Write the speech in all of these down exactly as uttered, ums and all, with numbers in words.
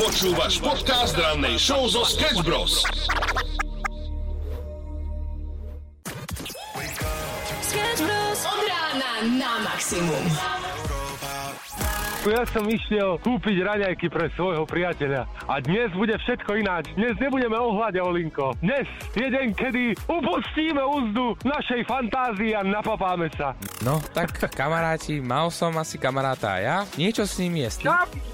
Počúvaš podcast rannej show zo Sketch Bros. Sketch Bros. Od rána na maximum. Ja som išiel kúpiť raňajky pre svojho priateľa. A dnes bude všetko ináč. Dnes nebudeme ohľade, Olinko. Dnes je deň, kedy upustíme úzdu našej fantázii a napapáme sa. No, tak kamaráti, mal som asi kamaráta a ja. Niečo s ním je.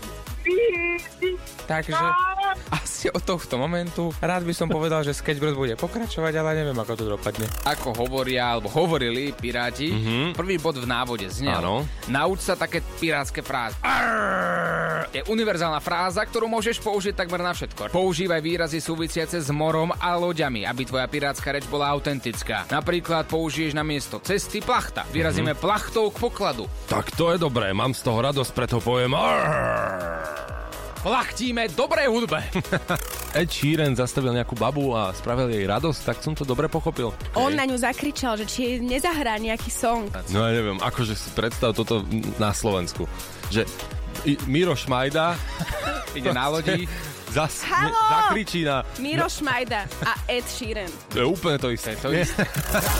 Takže asi od tohto momentu rád by som povedal, že Sketch Bros bude pokračovať, ale neviem, ako to dopadne. Ako hovoria, alebo hovorili piráti, mm-hmm. prvý bod v návode znel. Áno. Nauč sa také pirátske frázy. Arr! Je univerzálna fráza, ktorú môžeš použiť takmer na všetko. Používaj výrazy súvisiace s morom a loďami, aby tvoja pirátska reč bola autentická. Napríklad použiješ na miesto cesty plachta. Vyrazíme mm-hmm. plachtou k pokladu. Tak to je dobré, mám z toho radosť, preto poviem arr! Plachtíme dobrej hudbe. Ed Sheeran zastavil nejakú babu a spravil jej radosť, tak som to dobre pochopil. On na ňu zakričal, že či nezahrá nejaký song. No ja neviem, akože si predstav toto na Slovensku. Že Miro Šmajda ide na lodi. Zas, ne, zakričí na... Miro Šmajda a Ed Sheeran. To je úplne to isté. To je isté.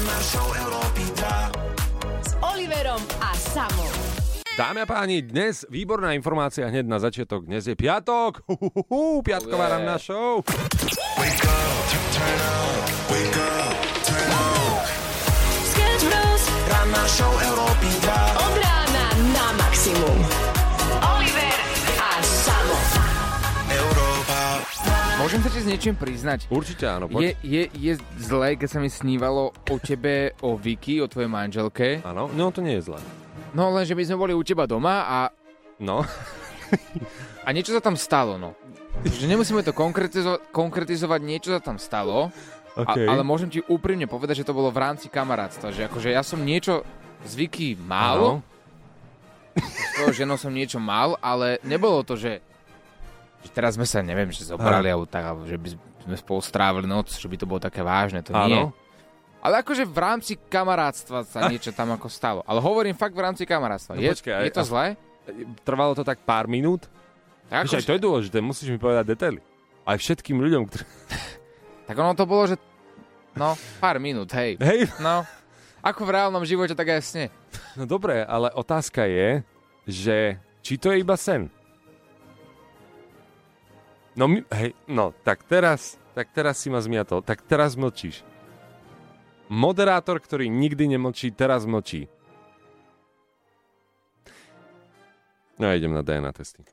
S Oliverom a Samom. Dámy a páni, dnes výborná informácia hneď na začiatok. Dnes je piatok. Uhuhu, piatková ranná show. Sketch Bros. Ranná show Európy dva. Od rána na maximum. Oliver a Samo. Môžem sa ti s niečím priznať? Určite áno. Je, je, je zlé, keď sa mi snívalo o tebe, o Vicky, o tvojej manželke. Áno, no to nie je zlé. No len, že by sme boli u teba doma a... No. A niečo sa tam stalo, no. Že nemusíme to konkretizo- konkretizovať, niečo sa tam stalo. Okay. A, ale môžem ti úprimne povedať, že to bolo v rámci kamarátstva. Že akože ja som niečo z Vicky mal. S toho ženou som niečo mal, ale nebolo to, že... že teraz sme sa, neviem, že zobrali, alebo tak, alebo že by sme spolu strávili noc, že by to bolo také vážne, to nie. Ale akože v rámci kamarátstva sa niečo tam ako stalo. Ale hovorím fakt v rámci kamarátstva. No, je, počkej, je to zlé? Trvalo to tak pár minút? Tak Víš, aj to je dôležité, musíš mi povedať detaily. Aj všetkým ľuďom, ktorí... Tak ono to bolo, že... No, pár minút, hej. Hej? No, ako v reálnom živote, tak aj sne. No dobre, ale otázka je, že či to je iba sen? No, my, hej, no, tak teraz, tak teraz si ma zmiatol, tak teraz mlčíš. Moderátor, ktorý nikdy nemlčí, teraz mlčí. No ja idem na dé en á testy.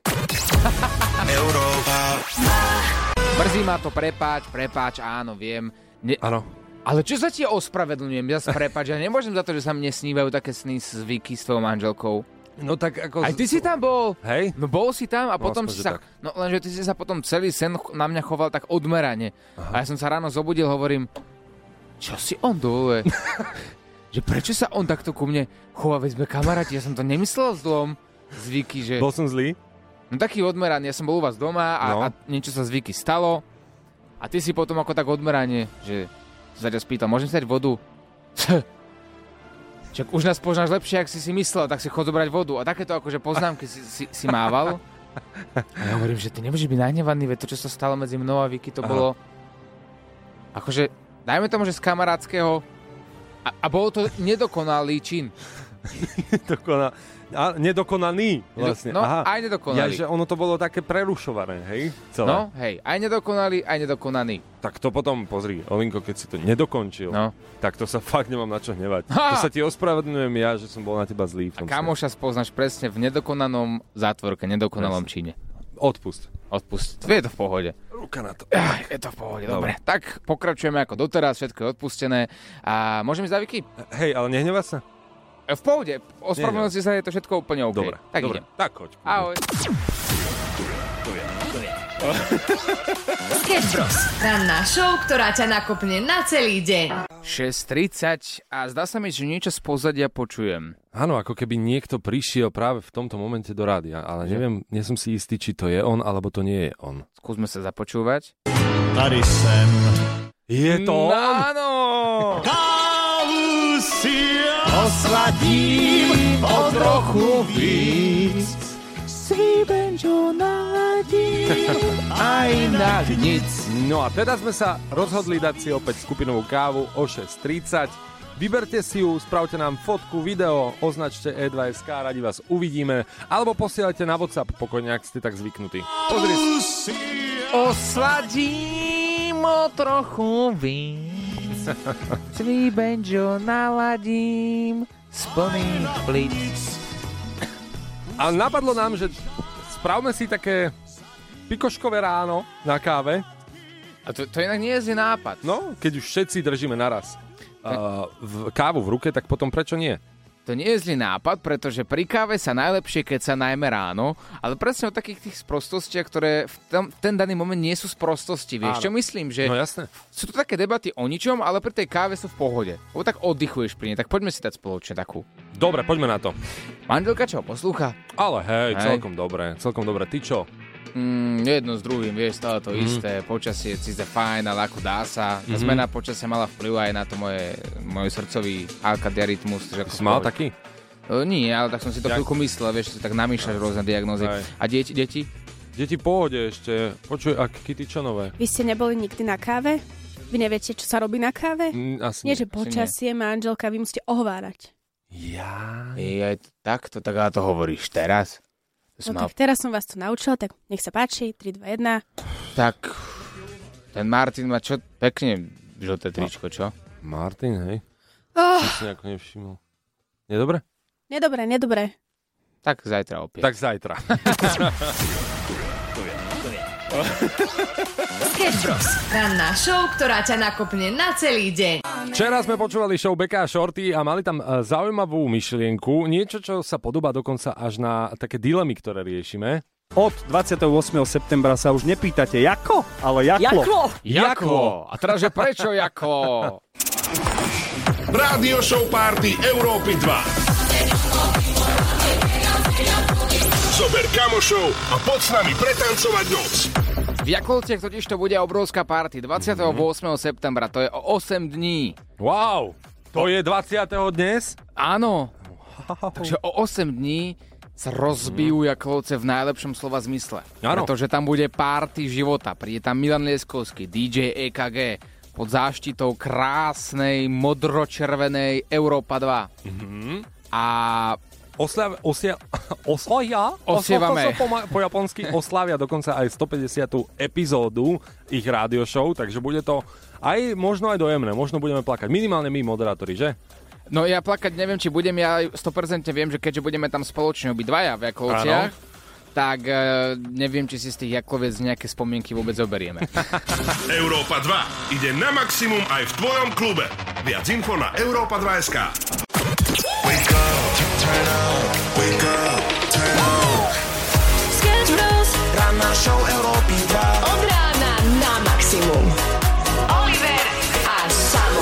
Mrzí ma to, prepáč, prepáč, áno, viem. Ne... Áno. Ale čo sa ti ospravedlňujem? Ja sa prepáč, ja nemôžem za to, že sa mne snívajú také sny s Vicky, s tvojou manželkou. No tak ako... Aj ty si tam bol. Hej? No bol si tam a no, potom aspoň, si sa... Tak. No lenže ty si sa potom celý sen na mňa choval tak odmerane. Aha. A ja som sa ráno zobudil, hovorím... Čo si on dovoluje? Že prečo sa on takto ku mne chová, veď sme kamaráti, ja som to nemyslel zlom z Vicky, že... Bol som zlý? No taký odmeraný, ja som bol u vás doma a, no. a niečo sa z Vicky stalo a ty si potom ako tak odmeranie, že sa ťa spýtal, môžem si dať vodu? Čak už nás poznáš lepšie, ak si si myslel, tak si chod zobrať vodu a takéto akože poznámky si, si, si mával. A ja hovorím, že ty nemôžeš byť nahnevaný, veď to, čo sa stalo medzi mnou a Vicky, to Aha. bolo akože... Dajme tomu, že z kamarátskeho a, a bol to nedokonalý čin. Nedokonal, a, nedokonaný vlastne. No, Aha. aj nedokonalý. Ja, že ono to bolo také prerušované, hej? Celé. No, hej, aj nedokonalý, aj nedokonaný. Tak to potom, pozri, Olinko, keď si to nedokončil, no. tak to sa fakt nemám na čo hnevať. Ha! To sa ti ospravedlňujem ja, že som bol na teba zlý. A kamoša spoznáš presne v nedokonanom zátvorke, nedokonalom čine. Odpust. Odpust. Je to v pohode. Ruka na to. Aj, je to v pohode, dobre. dobre. Tak pokračujeme ako doteraz, všetko je odpustené. A môžem ísť za Vicky? Hej, ale nehnevá sa? V pohode. Ospravedlňujem si sa, je to všetko úplne OK. Dobre, tak dobre. idem. Tak choď. Ahoj. Sketch Bros. Ranná show, ktorá ťa nakopne na celý deň. šesť tridsať a zdá sa mi, že niečo z pozadia počujem. Áno, ako keby niekto prišiel práve v tomto momente do rádia, ale neviem, nie som si istý, či to je on, alebo to nie je on. Skúsme sa započúvať. Tady sem. Je to on? Áno! Kávu si osladím o trochu víc. Slíben, banjo naladím aj na nic. No a teda sme sa rozhodli dať si opäť skupinovú kávu o šesť tridsať. Vyberte si ju, spravte nám fotku, video, označte é dva bodka es ká, radi vás uvidíme, alebo posielajte na WhatsApp, pokojne, ak ste tak zvyknutí. Pozri si. Osladím o trochu víc, svý banjo naladím z plných plíc. A napadlo nám, že spravme si také pikoškové ráno na káve. A to, to inak nie je zlý nápad. No, keď už všetci držíme naraz uh, v kávu v ruke, tak potom prečo nie? To nie je zlý nápad, pretože pri káve sa najlepšie, keď sa najmä ráno, ale presne o takých tých sprostostiach, ktoré v tom, ten daný moment nie sú sprostosti. Vieš, čo myslím? Že no jasné. Sú to také debaty o ničom, ale pri tej káve sú v pohode. Lebo tak oddychuješ pri nej, tak poďme si dať spoločne takú. Dobre, poďme na to. Manželka čo, poslúcha? Ale hej, hej. celkom dobre, celkom dobre. Ty čo? Mm, jedno s druhým, vieš, stále to mm. isté. Počasie je síce fajn, ale ako dá sa. Tá mm-hmm. zmena počasia mala vplyv aj na to moje, môj srdcový alkadiarytmus. Si mal taký? O, nie, ale tak som si to chvíľku myslel, vieš, si tak namýšľaš rôzne diagnózy. Aj. A deti, deti? Deti pohode ešte. Počuj, ak Kitty čo nové? Vy ste neboli nikdy na káve? Vy neviete, čo sa robí na káve? Mm, asi nie, že počasie, manželka, vy musíte ohovárať. Ja. Je takto, tak ale to hovoríš teraz? No mal... tak teraz som vás to naučil, tak nech sa páči, tri, dva, jeden. Tak, ten Martin má čo pekne žlté tričko, čo? Martin, hej? Oh. To si nejako nevšimol. Nie dobre? Nedobre, nedobre. Tak zajtra opäť. Tak zajtra. Sketch Bros. Ranná show, ktorá ťa nakopne na celý deň. Včera sme počúvali show Beka a Shorty a mali tam zaujímavú myšlienku. Niečo, čo sa podobá dokonca až na také dilemy, ktoré riešime. Od dvadsiateho ôsmeho septembra sa už nepýtate Jako, ale Jaklo. Jako? Jako? A teraz, že prečo Jako? Rádio show party Európy dva. Zober kamošov a poď s nami pretancovať noc. V Jakolciach totiž to bude obrovská party dvadsiateho ôsmeho septembra, to je o osem dní. Wow, to je dvadsiateho dnes? Áno. Wow. Takže o osem dní sa rozbijú Jakolce v najlepšom slova zmysle. Áno. Pretože tam bude party života. Príde tam Milan Lieskovský, dý džej é ká gé pod záštitou krásnej modročervenej Európa dva. Mm-hmm. A Oslav, osia, oslavia, osievame. Po, po japonsky oslavia dokonca aj stopäťdesiatu epizódu ich rádio show, takže bude to aj možno aj dojemné, možno budeme plakať. Minimálne my, moderátori, že? No ja plakať neviem, či budem, ja sto percent viem, že keďže budeme tam spoločne obidvaja v Jakolciach, tak uh, neviem, či si z tých Jakloviec nejaké spomienky vôbec zoberieme. Európa dva ide na maximum aj v tvojom klube. Viac info na Európa dva bodka es ká. Wake up, turn up, wake up, turn up. Sketch Bros. Ranná show Európy dva. Od rána na maximum. Oliver a Samo.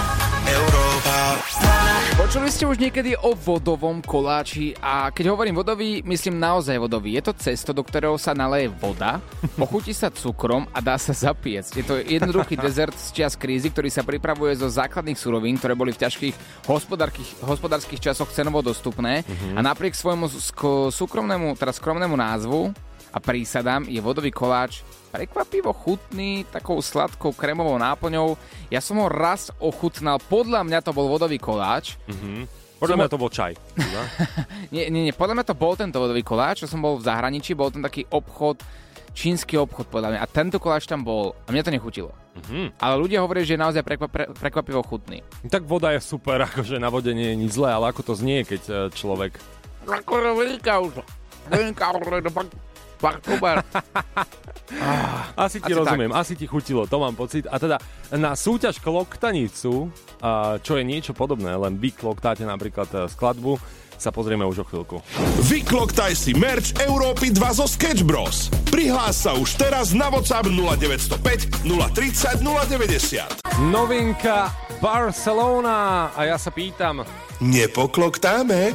Európa dva. Počuli ste už niekedy o vodovom koláči a keď hovorím vodový, myslím naozaj vodový. Je to cesto, do ktorého sa naleje voda, pochutí sa cukrom a dá sa zapiecť. Je to jednoduchý dezert z čias krízy, ktorý sa pripravuje zo základných surovín, ktoré boli v ťažkých hospodárskych časoch cenovo dostupné mm-hmm. a napriek svojmu sk- súkromnému, teda skromnému názvu a prísadám je vodový koláč prekvapivo chutný, takou sladkou krémovou náplňou. Ja som ho raz ochutnal, podľa mňa to bol vodový koláč. Mm-hmm. Podľa mňa to bol čaj. nie, nie, nie, podľa mňa to bol tento vodový koláč, čo som bol v zahraničí, bol tam taký obchod, čínsky obchod podľa mňa. A tento koláč tam bol a mňa to nechutilo. Mm-hmm. Ale ľudia hovoria, že je naozaj prekvap, pre, prekvapivo chutný. Tak voda je super, akože na vode nie je nič zlé, ale ako to znie, keď človek... Asi ti asi rozumiem, tak. Asi ti chutilo, to mám pocit. A teda na súťaž kloktanicu, čo je niečo podobné, len vy kloktáte napríklad skladbu, sa pozrieme už o chvíľku. Vykloktaj si merch Európy dva zo Sketch Bros. Prihlás sa už teraz na WhatsApp nula deväť nula päť nula tridsať nula deväťdesiat. Novinka Barcelona a ja sa pýtam... Nepokloktáme?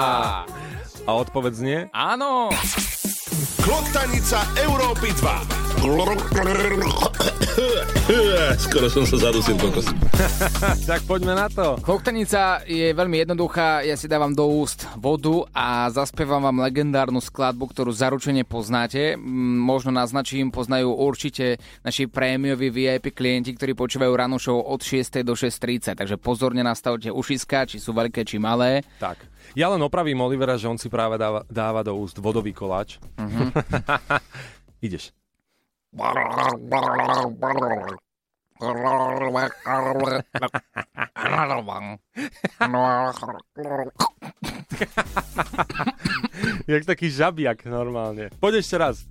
A odpoveď znie? Áno! Kloktanica Európy dva. Skoro som sa zadusil, kokos. Tak poďme na to. Kloktanica je veľmi jednoduchá, ja si dávam do úst vodu a zaspievam vám legendárnu skladbu, ktorú zaručene poznáte. Možno naznačím, poznajú určite naši prémioví vé í pé klienti, ktorí počúvajú ráno show od šiestej do šesť tridsať, takže pozorne nastavte ušiska, či sú veľké, či malé. Tak. Ja len opravím Olivera, že on si práve dáva, dáva do úst vodový koláč. Uh-huh. Ideš. Jak taký žabiak normálne. Poď ešte raz.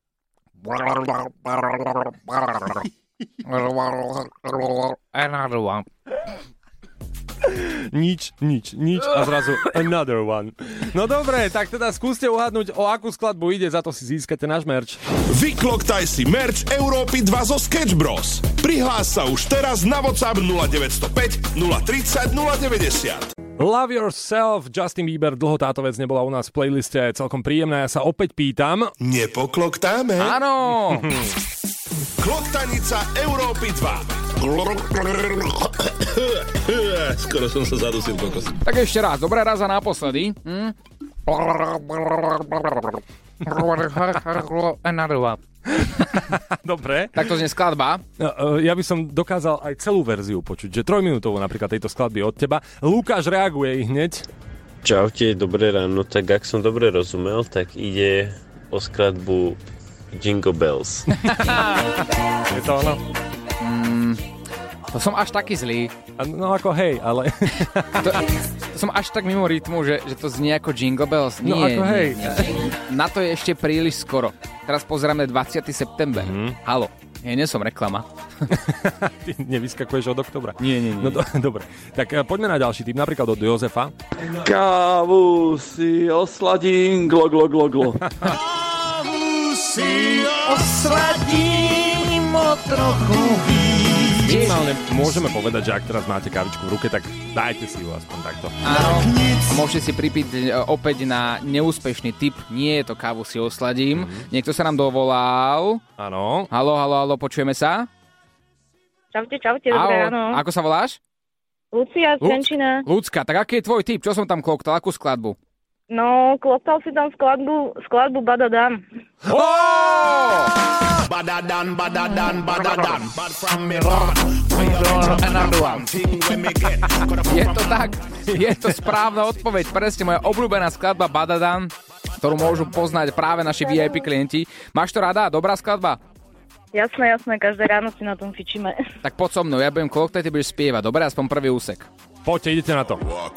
Nič, nič, nič a zrazu another one. No dobre, tak teda skúste uhádnuť, o akú skladbu ide, za to si získate náš merch. Vykloktaj si merch Európy dva zo Sketch Bros. Prihlás sa už teraz na WhatsApp nula deväť nula päť nula tridsať nula deväťdesiat. Love Yourself, Justin Bieber, dlho táto vec nebola u nás v playliste, je celkom príjemná, ja sa opäť pýtam. Nepokloktáme? Áno! Kloktanica Európy dva. Skoro som sa zadusil, kokos. Tak ešte raz, dobré raz a naposledy. Hm? Dobre. Tak to znie skladba. Ja by som dokázal aj celú verziu počuť, že trojminútovú napríklad tejto skladby od teba. Lukáš reaguje hneď. Čaute, dobré ráno. Tak ak som dobre rozumel, tak ide o skladbu Jingle Bells. Je to ono? Mm, to som až taký zlý. No ako hej, ale... to, to som až tak mimo rytmu, že, že to znie ako Jingle Bells. Nie, no ako hej. Nie. Na to je ešte príliš skoro. Teraz pozeráme dvadsiateho september. Mm. Halo, ja nie som reklama. Ty nevyskakuješ od oktobra. Nie, nie, nie. No do, dobre, tak poďme na ďalší tým, napríklad od Jozefa. Kávu si osladím, glo, glo, glo, glo. Si osladím o trochu víc. Minimálne môžeme povedať, že ak teraz máte kávičku v ruke, tak dajte si ju aspoň takto. Áno, môžete si pripiť opäť na neúspešný tip. Nie je to kávu si osladím. Mm. Niekto sa nám dovolal. Áno. Haló, haló, haló, počujeme sa? Čaute, čaute, dobré ráno. Ako sa voláš? Lucia z Trenčína. Lucka, tak aký je tvoj tip? Čo som tam kloktal? Akú skladbu? No, kloktal si tam skladbu, skladbu Badadan. Oh! Badadan, badadan, badadan. Bad from me run. Je to tak, je to správna odpoveď. Presne moja obľúbená skladba Badadan, ktorú môžu poznať práve naši vé í pé klienti. Máš to rada? Dobrá skladba? Jasné, jasné, každé ráno si na tom fičíme. Tak poď so mnou, ja budem kloktať, ty budeš spievať. Dobre, aspoň prvý úsek. Poďte, idete na to.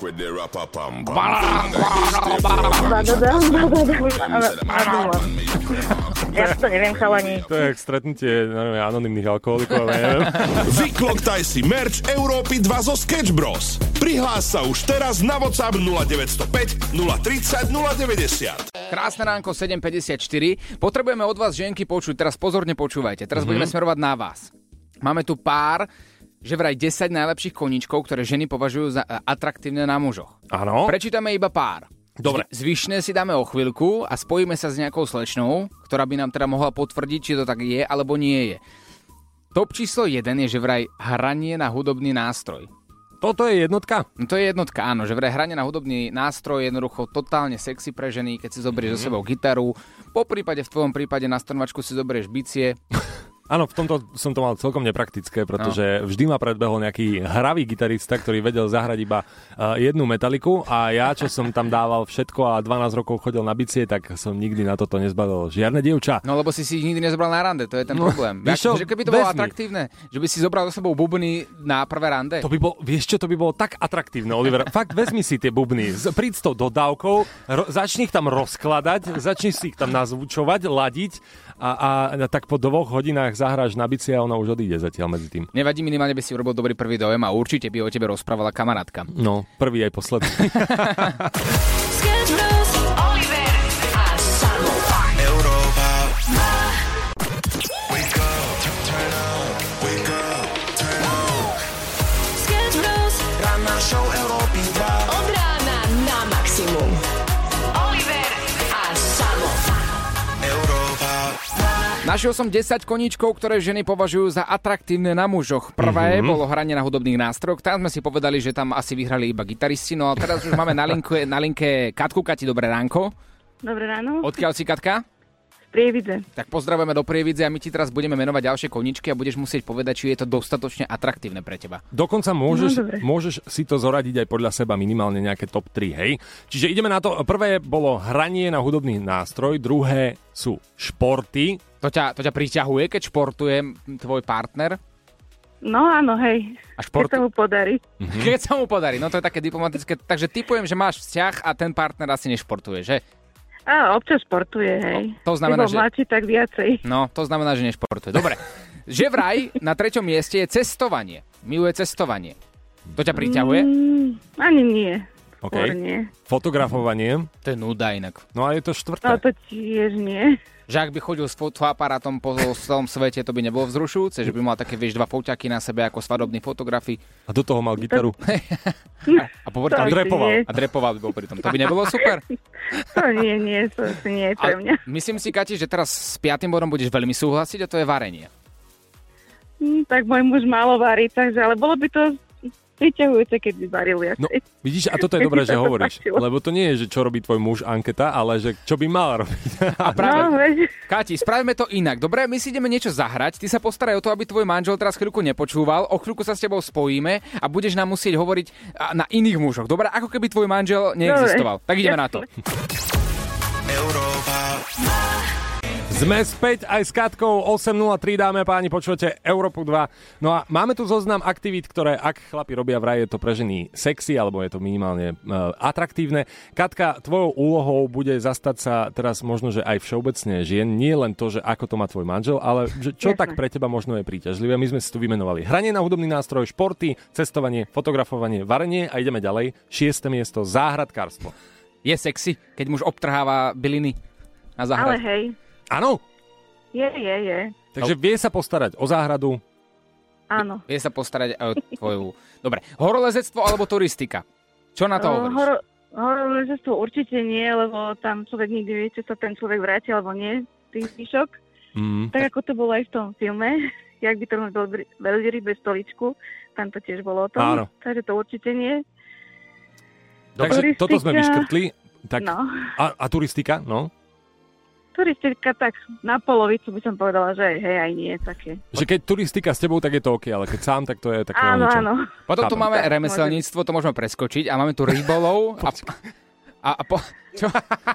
Ja to neviem, chalani. To je stretnutie anonymných alkoholikov, neviem. Vykloktaj si merch Európy dva zo Sketch Bros. Prihlás sa už teraz na WhatsApp nula deväť nula päť nula tridsať nula deväťdesiat. Krásne ránko, sedem päťdesiatštyri. Potrebujeme od vás, ženky, počuť. Teraz pozorne počúvajte. Teraz mm-hmm. budeme smerovať na vás. Máme tu pár, že vraj desať najlepších koníčkov, ktoré ženy považujú za atraktívne na mužoch. Áno. Prečítame iba pár. Dobre. Zvyšné si dáme o chvíľku a spojíme sa s nejakou slečnou, ktorá by nám teda mohla potvrdiť, či to tak je, alebo nie je. Top číslo jeden je, že vraj hranie na hudobný nástroj. Toto je jednotka? No to je jednotka, áno, že vraj hranie na hudobný nástroj je jednoducho totálne sexy pre ženy, keď si zoberieš mm. so sebou gitaru, po prípade v tvojom prípade na strnovačku si zoberieš bicie. Áno, v tomto som to mal celkom nepraktické, pretože no. vždy ma predbehol nejaký hravý gitarista, ktorý vedel zahrať iba uh, jednu metaliku a ja, čo som tam dával všetko a dvanásť rokov chodil na bicie, tak som nikdy na toto nezbavil žiadne dievča. No lebo si si ich nikdy nezobral na rande, to je ten no, problém. Vieš čo, že keby to bolo atraktívne, že by si zobral so sebou bubny na prvé rande. To by bol, vieš čo, to by bolo tak atraktívne, Oliver. Fakt, vezmi si tie bubny, príď s tou dodávkou, ro, začni ich tam rozkladať, začni si ich tam nazvučovať, ladiť a, a, a tak po dvoch hodinách zahráš na bicie a ona už odíde zatiaľ medzi tým. Nevadí, minimálne by si urobil dobrý prvý dojem a určite by o tebe rozprávala kamarátka. No, prvý aj posledný. Sketch Bros, Oliver a Samo. Európa. Wake up, turn up, wake up, turn up. Sketch Bros, ranná show Európy dva. Od rána na maximum. Oliver a Samo. Európa. Našiel som desať koníčkov, ktoré ženy považujú za atraktívne na mužoch. Prvé mm-hmm. bolo hranie na hudobných nástrojoch. Tam sme si povedali, že tam asi vyhrali iba gitaristi. No a teraz už máme na linke, na linke Katku. Kati, dobré ránko. Dobré ráno. Odkiaľ si, Katka? Z Prievidze. Tak pozdravujeme do Prievidze a my ti teraz budeme menovať ďalšie koníčky a budeš musieť povedať, či je to dostatočne atraktívne pre teba. Dokonca môžeš, no, môžeš si to zoradiť aj podľa seba minimálne nejaké top tri, hej? Čiže ideme na to. Prvé bolo hranie na hudobný nástroj, druhé sú športy. To ťa, to ťa priťahuje, keď športuje tvoj partner? No áno, hej. A šport... Keď sa mu podarí. Mhm. Keď sa mu podarí, no to je také diplomatické. Takže typujem, že máš vzťah a ten partner asi nešportuje, že? Á, občas športuje, hej. No, to znamená, že... mladší, tak viacej. No, to znamená, že nešportuje. Dobre. Že vraj na treťom mieste je cestovanie. Miluje cestovanie. To ťa priťahuje? Mm, ani nie. Okay. Nie. Fotografovanie? To je nuda inak. No a je to štvrté. No to tiež nie. Že ak by chodil s fotoaparátom po celom svete, to by nebolo vzrušujúce, že by mal také, vieš, dva foťaky na sebe ako svadobní fotografi. A do toho mal gitaru. a, a, povedal, a drepoval. A drepoval by bol pri tom. To by nebolo super? To nie, nie, to nie je pre mňa. A myslím si, Kati, že teraz s piatým bodom budeš veľmi súhlasiť a to je varenie. Hm, tak môj muž málo varí, takže, ale bolo by to priťahujúce, keď by varil viacej. No, vidíš, a toto je dobré, že hovoríš. Lebo to nie je, že čo robí tvoj muž anketa, ale že čo by mal robiť. A práve, no, Kati, spravíme to inak. Dobre, my si ideme niečo zahrať. Ty sa postaraj o to, aby tvoj manžel teraz chvíľku nepočúval. O chvíľku sa s tebou spojíme a budeš nám musieť hovoriť na iných mužoch. Dobre, ako keby tvoj manžel neexistoval. Dobre. Tak ideme na to. Sme späť aj s Katkou osem nula tri, dáme a páni, počujete Európu dva. No a máme tu zoznam aktivít, ktoré ak chlapi robia, vraj je to pre ženy sexy, alebo je to minimálne uh, atraktívne. Katka, tvojou úlohou bude zastať sa teraz možno, že aj všeobecne žien, nie len to, že ako to má tvoj manžel, ale že čo Jasne. Tak pre teba možno je príťažlivé. My sme si tu vymenovali hranie na hudobný nástroj, športy, cestovanie, fotografovanie, varenie a ideme ďalej. Šieste miesto, záhradkárstvo. Je sexy, keď muž obtrháva byliny na záhrade? Ale hej. Áno? Je, je, je. Takže vie sa postarať o záhradu? Áno. Vie sa postarať aj o tvoju... Dobre, horolezectvo alebo turistika? Čo na to uh, hovoríš? Hor- horolezectvo určite nie, lebo tam človek nikdy vie, či sa ten človek vráti alebo nie, tých zvyšok. Mm. Tak ako to bolo aj v tom filme, jak by to bol veľryb bez stoličku, tam to tiež bolo o tom. Áno. Takže to určite nie. Takže turistika... toto sme vyškrtli. Tak... No. A, a turistika, no? Turistika tak na polovicu by som povedala, že hej, aj nie také. Že keď turistika s tebou, tak je to OK, ale keď sám, tak to je také áno, niečo. Áno, potom tu máme remeselníctvo, to môžeme preskočiť a máme tu rybolov a, a, a po... Čo?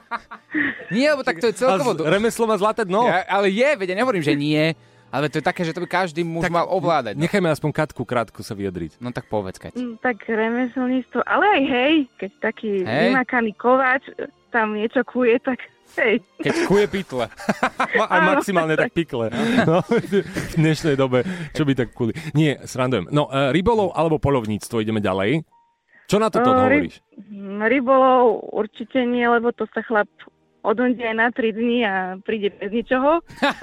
Nie, lebo tak to je celkovo... Remeslo má zlaté dno. Ja, ale je, veď ja nehovorím, že nie. Ale to je také, že to by každý muž tak mal ovládať. No. Nechajme aspoň Katku krátko sa vyjadriť. No tak povedz, Kať. Mm, tak remeselníctvo, ale aj hej, keď taký vymakaný kováč tam niečo kuje, tak hej. Keď kuje pytle. A maximálne tak pikle. No, v dnešnej dobe, čo by tak kuli. Nie, srandujem. No, uh, rybolov alebo poľovníctvo, ideme ďalej. Čo na toto uh, hovoríš? Ry- rybolov určite nie, lebo to sa chlap odonde aj na tri dni a príde bez ničoho.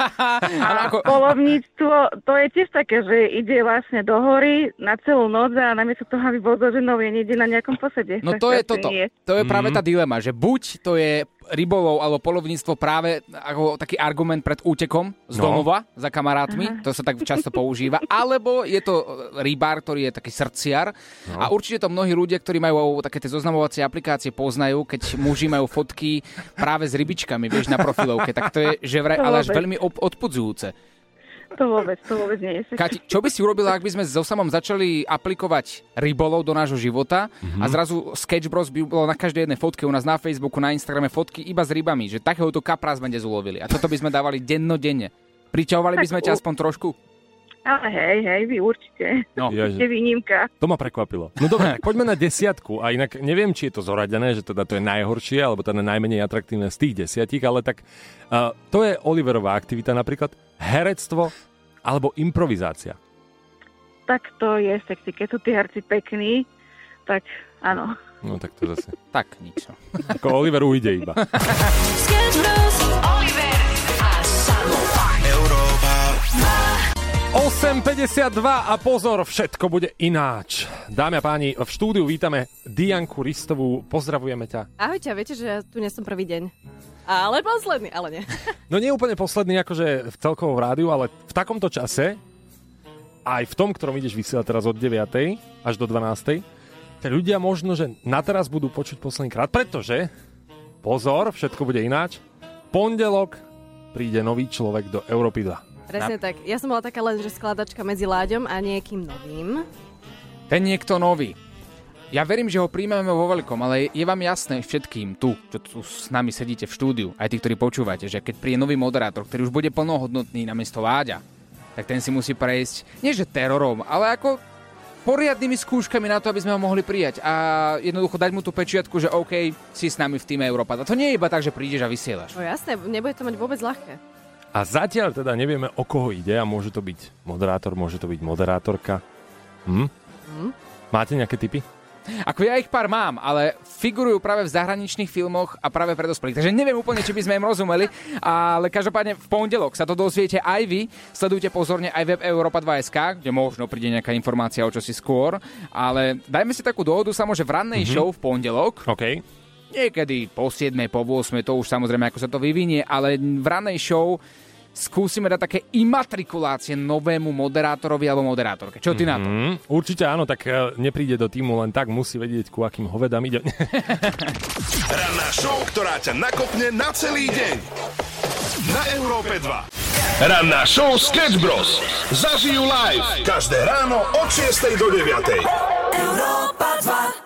A ako... poľovníctvo, to je tiež také, že ide vlastne do hory na celú noc a namiesto toho, aby bol so ženou, je niekde na nejakom posede. No to je toto. Nie. To je práve tá dilema, že buď to je rybolov alebo poľovníctvo práve ako taký argument pred útekom z domova no. za kamarátmi, Aha. to sa tak často používa, alebo je to rybár, ktorý je taký srdciar no. a určite to mnohí ľudia, ktorí majú také tie zoznamovacie aplikácie, poznajú, keď muži majú fotky práve s rybičkami, vieš, na profilovke, tak to je že vraj, ale až veľmi op- odpudzujúce. To vôbec, to vôbec nie je. Kati, čo by si urobila, ak by sme so Samom začali aplikovať rybolov do nášho života mm-hmm. a zrazu Sketch Bros by bolo na každej jednej fotke u nás na Facebooku, na Instagrame fotky iba s rybami, že takéhoto kapra sme dnes ulovili. A toto by sme dávali dennodenne. Priťahovali by sme ťa aspoň trošku? Ale hej, hej, vy určite. No. Určite výnimka. To ma prekvapilo. No dobre, tak poďme na desiatku. A inak neviem, či je to zoradené, že teda to je najhoršie, alebo teda najmenej atraktívne z tých desiatik, ale tak uh, to je Oliverová aktivita napríklad. Herectvo alebo improvizácia. Tak to je sexy. Keď sú tí herci pekní, tak áno. No tak to zase. Tak nič. Ako Oliver ujde iba. Oliver a Samo. Európa. osem päťdesiatdva a pozor, všetko bude ináč. Dámy a páni, v štúdiu vítame Dianku Ristovú. Pozdravujeme ťa. Ahojte, viete, že ja tu nie som prvý deň. Ale posledný, ale nie. No nie úplne posledný, akože v celkovom rádiu, ale v takomto čase, aj v tom, ktorom ideš vysielať teraz od deviatej až do dvanástej, tí ľudia možno, že na teraz budú počuť posledný krát, pretože, pozor, všetko bude ináč, pondelok príde nový človek do Európy dva. Presne tak. Ja som bola taká len, že skladačka medzi Láďom a niekým novým. Ten niekto nový. Ja verím, že ho príjmeme vo veľkom, ale je vám jasné všetkým tu, čo tu s nami sedíte v štúdiu, aj tí, ktorí počúvate, že keď príde nový moderátor, ktorý už bude plnohodnotný namiesto Láďa, tak ten si musí prejsť, nie že terorom, ale ako poriadnymi skúškami na to, aby sme ho mohli prijať a jednoducho dať mu tú pečiatku, že OK, si s nami v týme Európa. A to nie je iba tak, že prídeš a vysielaš. No jasné, nebude to mať vôbec ľahké. A zatiaľ teda nevieme, o koho ide a môže to byť moderátor, môže to byť moderátorka. Hm? Hm? Máte nejaké tipy? Ako ja ich pár mám, ale figurujú práve v zahraničných filmoch a práve pre dospelých. Takže neviem úplne, či by sme im rozumeli, ale každopádne v pondelok sa to dozviete aj vy. Sledujte pozorne aj web Europa dva bodka es ká, kde možno príde nejaká informácia o čosi skôr, ale dajme si takú dohodu samo, že v rannej mm-hmm. show v pondelok. OK. Niekedy po siedmej, po ôsmej, to už samozrejme ako sa to vyvinie, ale v rannej show skúsime dať také imatrikulácie novému moderátorovi alebo moderátorke. Čo ty mm-hmm. na to? Určite áno, tak nepríde do týmu len tak, musí vedieť, ku akým hovedám ide. Ranná show, ktorá ťa nakopne na celý deň. Na Európe dva. Ranná show Sketch Bros. Zažijú live každé ráno od šiestej do deviatej. Európa dva.